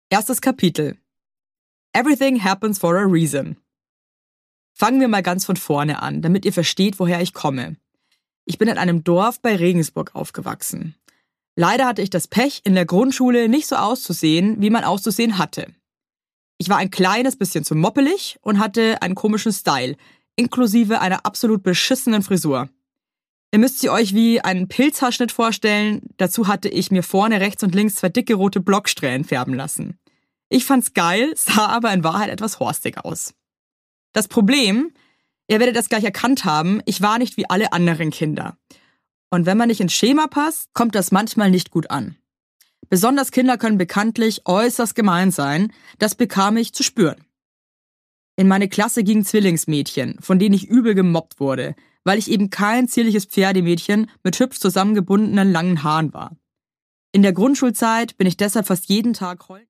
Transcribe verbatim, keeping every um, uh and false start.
Erstes Kapitel. Everything happens for a reason. Fangen wir mal ganz von vorne an, damit ihr versteht, woher ich komme. Ich bin in einem Dorf bei Regensburg aufgewachsen. Leider hatte ich das Pech, in der Grundschule nicht so auszusehen, wie man auszusehen hatte. Ich war ein kleines bisschen zu moppelig und hatte einen komischen Style, inklusive einer absolut beschissenen Frisur. Ihr müsst sie euch wie einen Pilzhaarschnitt vorstellen, dazu hatte ich mir vorne rechts und links zwei dicke rote Blocksträhnen färben lassen. Ich fand's geil, sah aber in Wahrheit etwas horstig aus. Das Problem, ihr werdet das gleich erkannt haben, ich war nicht wie alle anderen Kinder. Und wenn man nicht ins Schema passt, kommt das manchmal nicht gut an. Besonders Kinder können bekanntlich äußerst gemein sein, das bekam ich zu spüren. In meine Klasse gingen Zwillingsmädchen, von denen ich übel gemobbt wurde, weil ich eben kein zierliches Pferdemädchen mit hübsch zusammengebundenen langen Haaren war. In der Grundschulzeit bin ich deshalb fast jeden Tag heulend